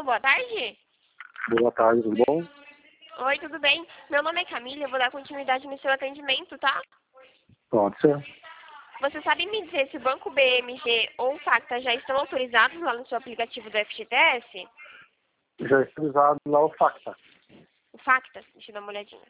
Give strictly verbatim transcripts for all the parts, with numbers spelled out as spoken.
boa tarde. Boa tarde, tudo bom? Oi, tudo bem? Meu nome é Camila, eu vou dar continuidade no seu atendimento, tá? Pode ser. Você sabe me dizer se o Banco B M G ou o Facta já estão autorizados lá no seu aplicativo do F G T S? Já está usado lá o Facta. O Facta? Deixa eu dar uma olhadinha.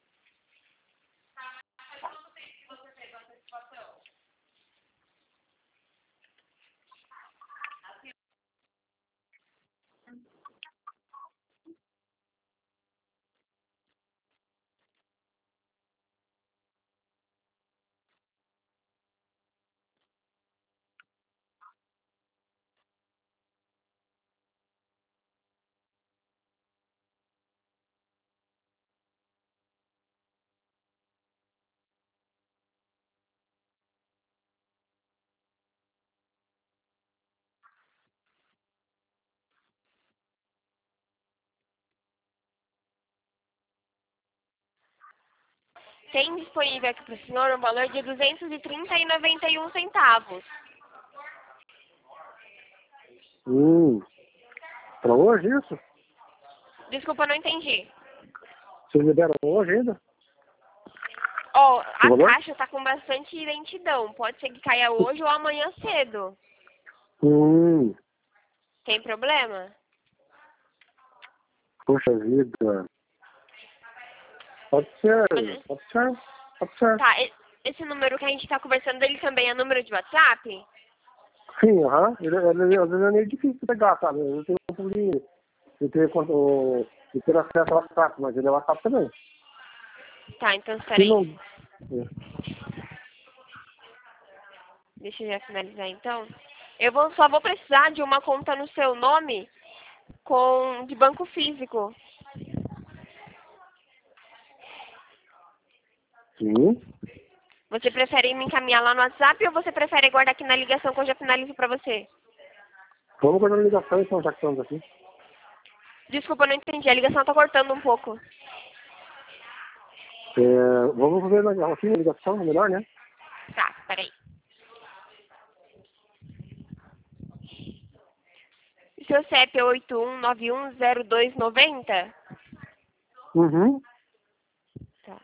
Tem disponível aqui para o senhor um valor de duzentos e trinta reais e noventa e um centavos. Hum. Para hoje isso? Desculpa, não entendi. Vocês liberam hoje ainda? Ó, O a valor? caixa tá com bastante lentidão. Pode ser que caia hoje ou amanhã cedo. Hum. Tem problema? Poxa vida. Pode ser, Mas- pode ser, pode ser. Tá, e- esse número que a gente tá conversando, ele também é número de WhatsApp? Sim, aham. Ele, ele, às vezes é meio difícil pegar, sabe? Eu tenho um pouco de, de, ter, o- de ter acesso ao WhatsApp, mas ele é WhatsApp também. Tá, então espera Se aí. não... É. Deixa eu já finalizar então. Eu vou, só vou precisar de uma conta no seu nome com de banco físico. Sim. Você prefere me encaminhar lá no WhatsApp ou você prefere guardar aqui na ligação que eu já finalizo pra você? Vamos guardar a ligação então, já que estamos aqui. Desculpa, eu não entendi. A ligação tá cortando um pouco. É, vamos ver na- aqui a ligação, melhor, né? Tá, peraí. O seu C E P é oito um nove um zero dois nove zero? Uhum. Tá.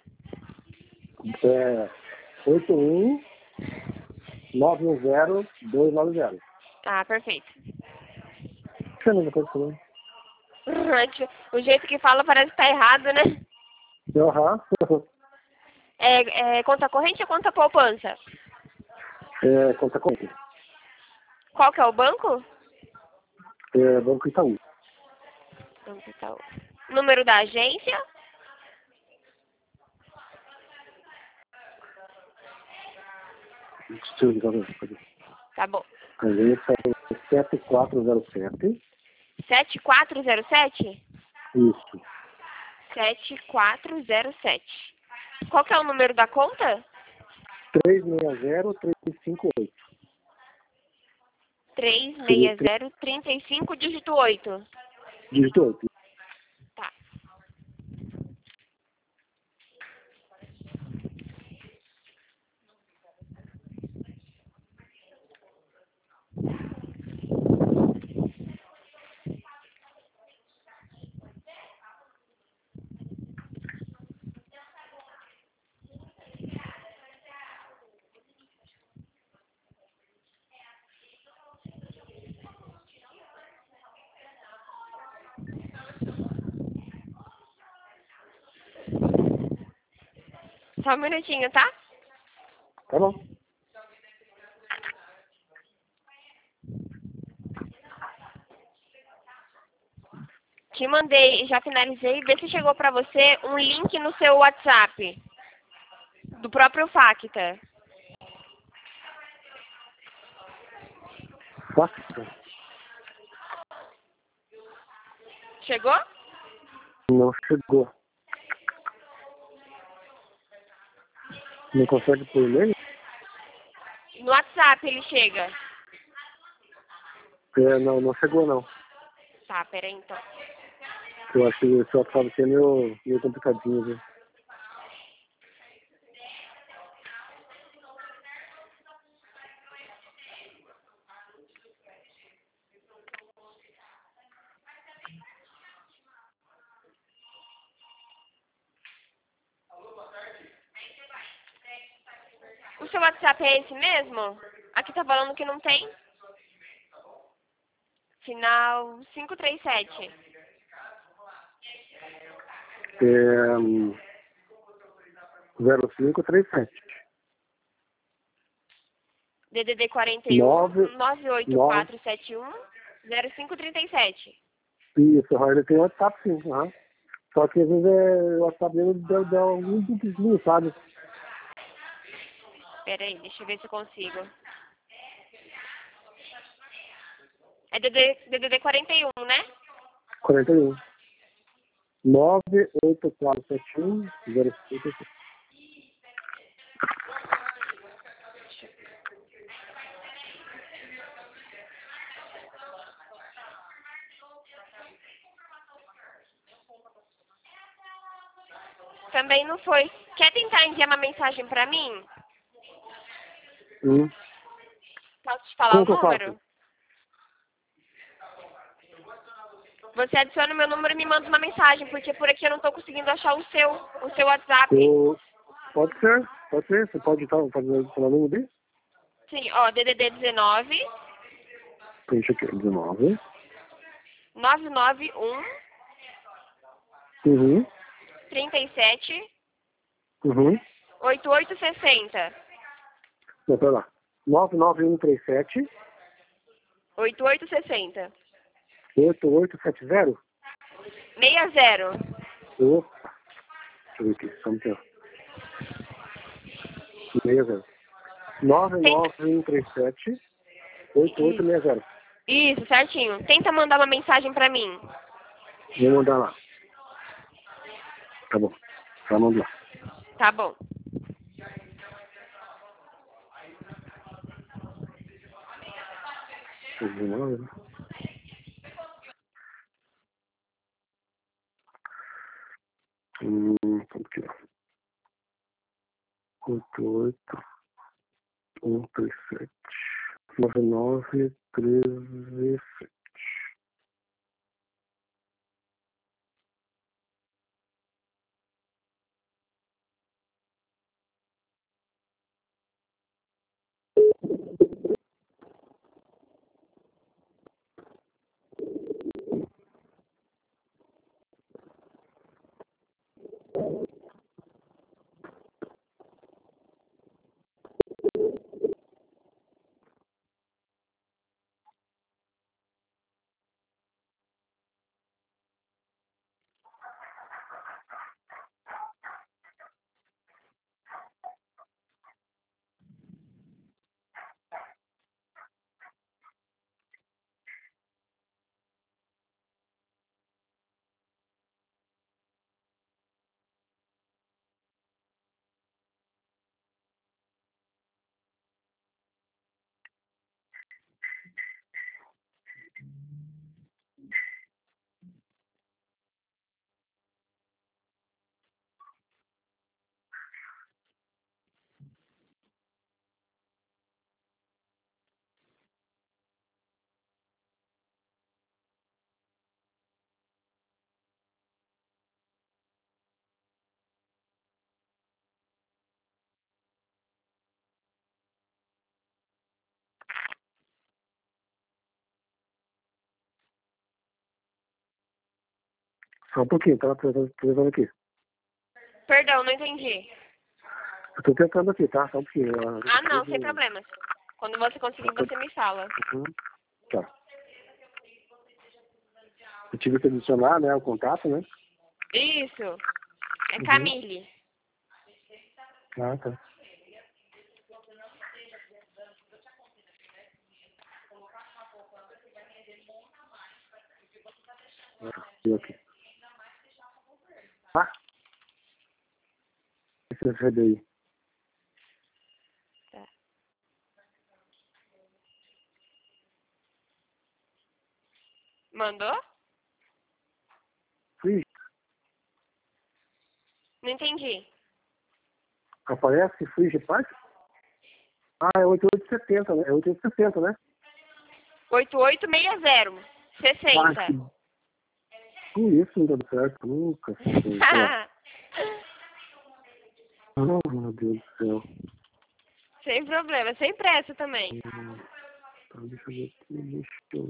É oito um nove um zero dois nove zero. Ah, perfeito. Você não depois também. O jeito que fala parece que tá errado, né? Aham. É, é conta corrente ou conta poupança? É, conta conta. Qual que é o banco? É, Banco Itaú. Banco Itaú. Número da agência? Deixa eu ligar pra você. Tá bom. A agência é sete quatro zero sete. sete quatro zero sete? Isso. sete quatro zero sete. Qual que é o número da conta? três seis zero três cinco oito. três Seria seis zero três cinco, dígito oito. dígito oito. Tá. Só um minutinho, tá? Tá bom. Te mandei, já finalizei. Vê se chegou pra você um link no seu WhatsApp. Do próprio Facta. Passa. Chegou? Não chegou. Não consegue por e-mail? No WhatsApp ele chega. É, não, não chegou não. Tá, peraí então. Eu acho que o seu WhatsApp aqui é meio, meio complicadinho, viu? seu WhatsApp é esse mesmo? Aqui tá falando que não tem. Final cinco três sete. É, zero cinco três sete. D D D quarenta e um, nove oito quatro sete um, zero cinco três sete. Isso, ele tem WhatsApp sim. Uhum. Só que às vezes é, o WhatsApp dele deu, deu um duplicinho, sabe? Pera aí, deixa eu ver se eu consigo. É D D D quarenta e um, né? quarenta e um. nove oito quatro sete um, zero cinco três sete. Também não foi. Quer tentar enviar uma mensagem pra mim? Hum. Posso te falar Como o que eu número? faço? Você adiciona o meu número e me manda uma mensagem, porque por aqui eu não tô conseguindo achar o seu, o seu WhatsApp. Eu... Pode ser, pode ser. Você pode estar fazendo o nome dele? Sim, ó, D D D dezenove, Deixa aqui, dezenove. nove nove um, Uhum. trinta e sete, Uhum. oitenta e oito sessenta. Não, pera lá. nove nove um três sete, oitenta e oito sessenta. oito oito sete zero. sessenta. Opa. Deixa eu ver aqui, só um tempo. seis zero. nove nove um três sete, oito oito seis zero. Isso, certinho. Tenta mandar uma mensagem pra mim. Vou mandar lá. Tá bom. Tá, manda lá. Tá bom. dezenove. Hum, aqui, ó. oito oito um três sete, nove nove treze sete. Só um pouquinho, tá? Tô tentando aqui. Perdão, não entendi. Eu tô tentando aqui, tá? Só um pouquinho. Ah, não, sem problemas. Quando você conseguir, você me fala. Uhum. Tá. Eu tive que adicionar, né, o contato, né? Isso. É Uhum. Camille. Ah, tá. Ah, aqui. Ah, esse é aí. Tá. Mandou? Free. Não entendi. Aparece Free Park? Ah, é oito oito setenta, né? É oito oito setenta, né? oitenta e oito sessenta. sessenta. Ah, que... Com isso não deu certo nunca. Oh, meu Deus do céu. Sem problema, sem pressa também. Hum, tá, deixa eu ver aqui, deixa eu...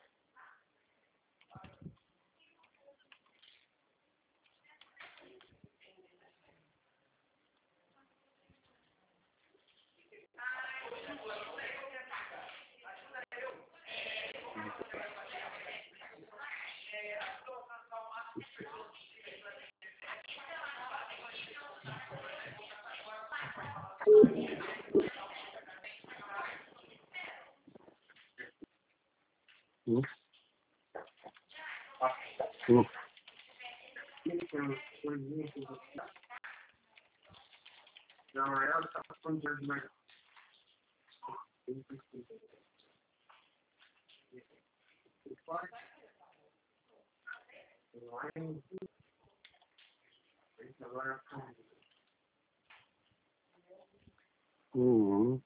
Hum? Hum. Uhum.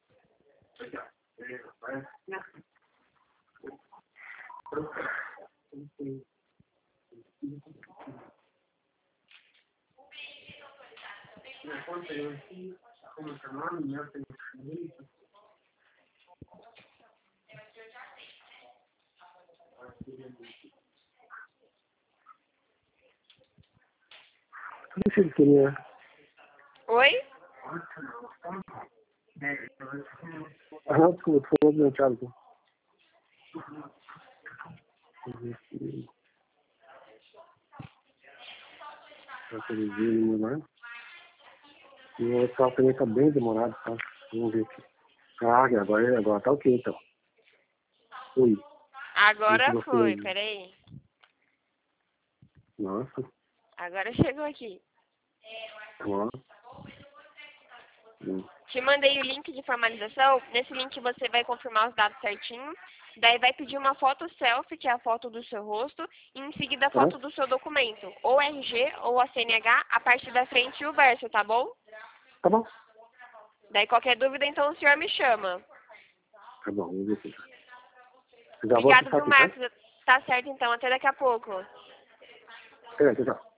Deixa eu queria. Oi? Ah, desculpa, foi meu Thiago. Aquele vídeo, né? E o WhatsApp também tá bem demorado, tá? Vamos ver aqui. Ah, agora, agora tá ok, então. Oi. Agora foi, peraí. Nossa. Agora chegou aqui. Ó. Hum. Te mandei o link de formalização. Nesse link você vai confirmar os dados certinho. Daí vai pedir uma foto selfie, que é a foto do seu rosto, e em seguida a foto Tá? do seu documento, ou R G ou a C N H, a parte da frente e o verso, tá bom? Tá bom. Daí qualquer dúvida, então o senhor me chama. Tá bom, vamos ver aqui. Já vou Obrigado, acessar viu, aqui, tá? Marcos? Tá certo, então. Até daqui a pouco. É, tchau.